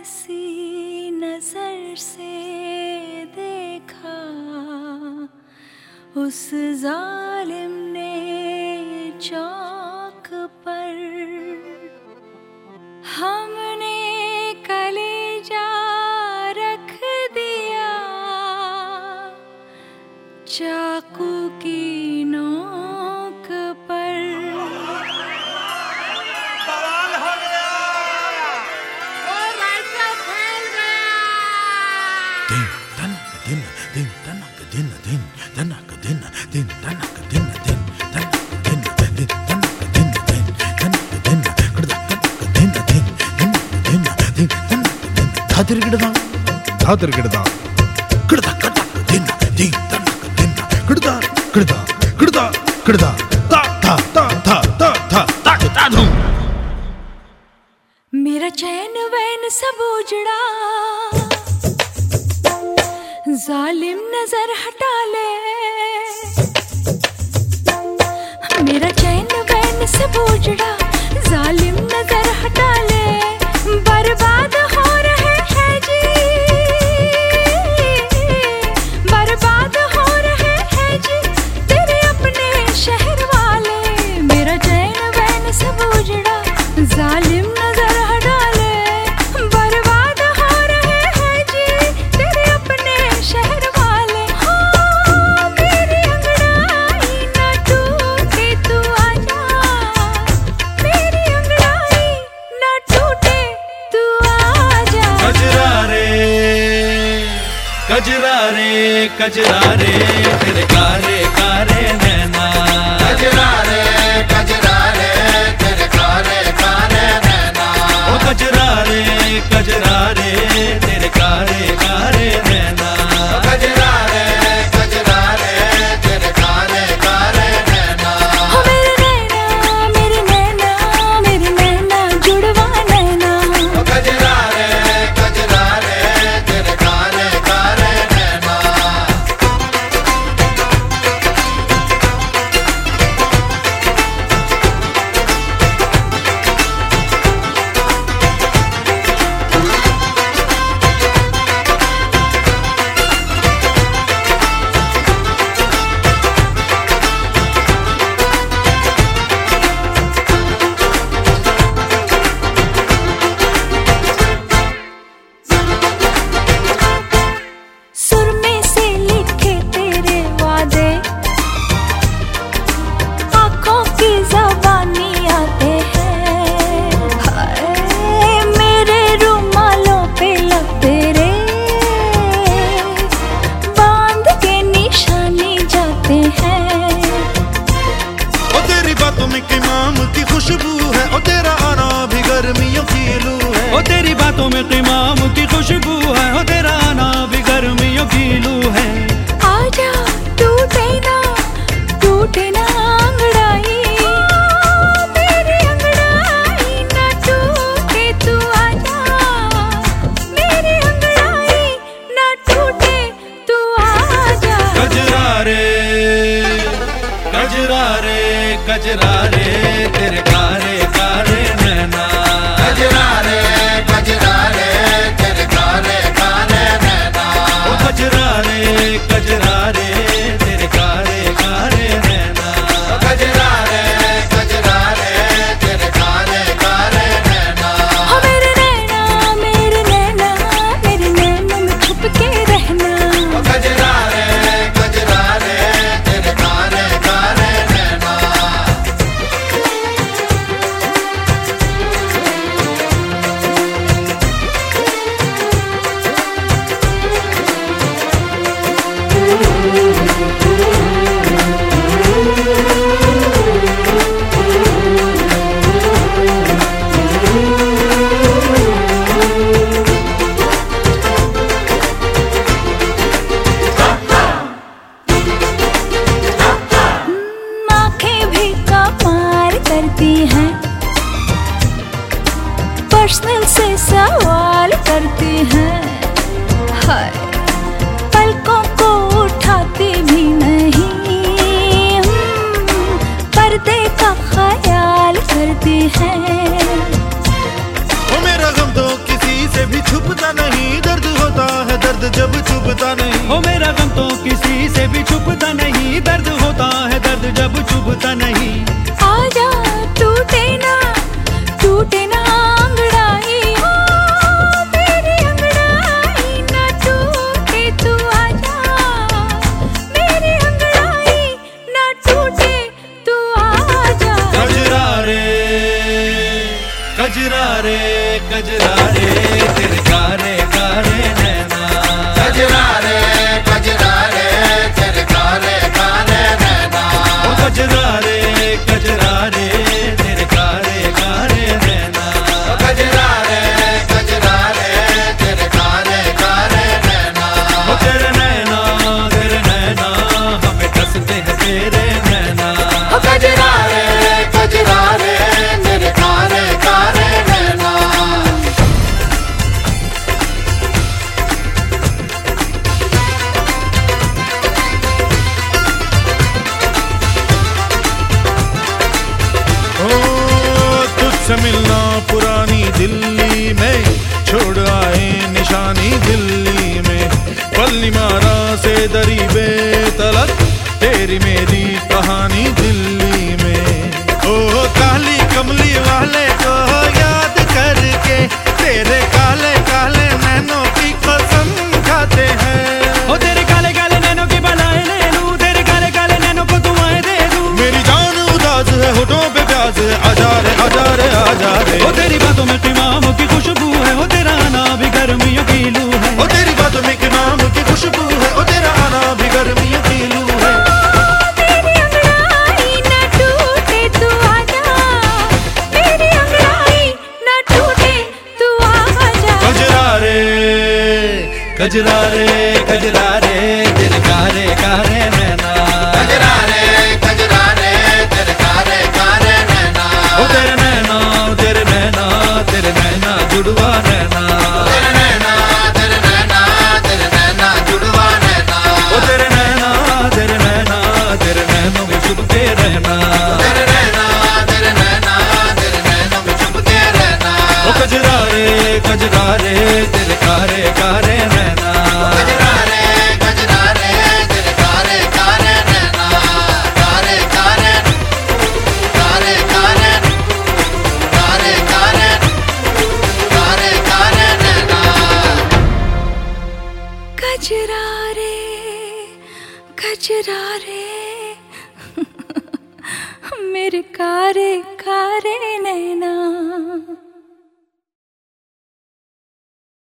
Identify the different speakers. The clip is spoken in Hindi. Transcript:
Speaker 1: सी नजर से देखा उस जालिम ने चौक पर हमने कलेजा रख दिया चाकू की नोक पर।
Speaker 2: बवाल हो गया और राइटर फैल गया।
Speaker 3: दिन तनक दिन दिन तनक दिन दिन तनक दिन दिन तनक दिन दिन तनक दिन दिन तनक दिन दिन तनक दिन कड़दा तनक दिन दिन दिन दिन तनक दिन धादर गिड़दा कड़दा दिन दिन तनक दिन कड़दा ता ता ता ता ता ता ता ता धूम।
Speaker 1: मेरा चैन वैन सब उजड़ा जालिम नजर हटा ले। मेरा चैन वैन सब उजड़ा जालिम नजर हटा ले। बर्बाद हो रहे हैं जी बर्बाद हो रहे हैं जी तेरे अपने शहर वाले। मेरा चैन वैन सब उजड़ा जालिम नजर हटा ले। बर्बाद हो रहे हैं जी तेरे अपने शहर वाले। हो मेरी अंगड़ाई ना टूटे तू आजा मेरी अंगड़ाई ना टूटे तू आजा।
Speaker 4: कजरा रे कजरा रे तेरे कारे कारे नैना।
Speaker 2: कजरा रे तेरे कारे कारे नैना।
Speaker 4: ओ कजरा रे तेरे कारे कारे नैना।
Speaker 2: कजरा रे तेरे कारे कारे नैना।
Speaker 1: हो मेरे नैना जुड़वा नैना।
Speaker 2: कजरा रे तेरे कारे कारे नैना।
Speaker 1: सुर में से लिखे तेरे वादे आंखों की ज़बानी आते हैं। हाय मेरे रुमालों पे लब तेरे बांध के निशानी जाते हैं।
Speaker 3: ओ तेरी बातों में क़िमाम की खुशबू है। ओ तेरा आना भी गर्मियों की लू है।
Speaker 4: ओ तेरी बातों में क़िमाम की खुशबू है। ओ तेरा आना भी गर्मियों की लू है।
Speaker 1: आजा टूटे ना अंगड़ाई मेरी अंगड़ाई ना टूटे तू आजा मेरी अंगड़ाई ना टूटे तू आजा।
Speaker 4: कजरा रे तेरे कारे कारे नैना।
Speaker 2: कजरा रे तेरे कारे कारे नैना।
Speaker 4: ओ कजरा रे तेरे कारे कारे नैना।
Speaker 2: कजरा रे तेरे कारे कारे नैना।
Speaker 1: हो मेरे नैना में छुप के रहना।
Speaker 2: कजरा रे तेरे कारे कारे नैना।
Speaker 1: आँखें भी कमाल करती हैं पर्सनल से सवाल करती हैं। हाय पलकों को उठाती भी नहीं पर्दे का ख्याल करती हैं।
Speaker 3: ओ मेरा गम तो किसी से भी छुपता नहीं, दर्द होता है दर्द जब छुपता नहीं।
Speaker 4: ओ मेरा गम तो किसी से भी छुपता नहीं, दर्द होता है दर्द जब छुपता नहीं।
Speaker 1: आजा टूटे ना अंगड़ाई, हो मेरी अंगड़ाई ना टूटे, तू आजा मेरी अंगड़ाई ना टूटे, तू आजा।
Speaker 3: कजरा रे कजरा रे कजरा रे तेरे कारे कारे नैना।
Speaker 2: कजरा रे तेरे कारे कारे नैना।
Speaker 3: ओ कजरा रे तेरे कारे कारे नैना।
Speaker 2: कजरा रे तेरे कारे कारे नैना।
Speaker 3: ओ तेरे नैना हमें कसते हैं तेरे नैना।
Speaker 2: कजरा रे तेरे कारे कारे नैना।
Speaker 3: तुझसे मिलना पुरानी दिल्ली में, छोड़ आए निशानी दिल्ली में। पल्ली मारा से दरी बेतलक, तेरी मेरी कहानी दिल्ली में। ओ काली कमली वाले को याद करके, तेरे काले काले नैनों की कसम खाते हैं।
Speaker 4: ओ तेरे काले काले नैनों की बलाएं ले लूं, तेरे काले काले नैनों को दुआएं दे दूं।
Speaker 3: मेरी जान उदास है, होठों पे प्यास है, आजा रे आजा रे।
Speaker 4: ओ तेरी बातों में क़िमाम की खुशबू है, ओ तेरा आना भी गर्मियों की लू है।
Speaker 3: ओ तेरी बातों में क़िमाम की खुशबू है, ओ तेरा आना भी गर्मियों की लू है।
Speaker 1: मेरी अंगड़ाई ना टूटे, तू आजा मेरी अंगड़ाई ना टूटे, तू आजा।
Speaker 3: कजरा रे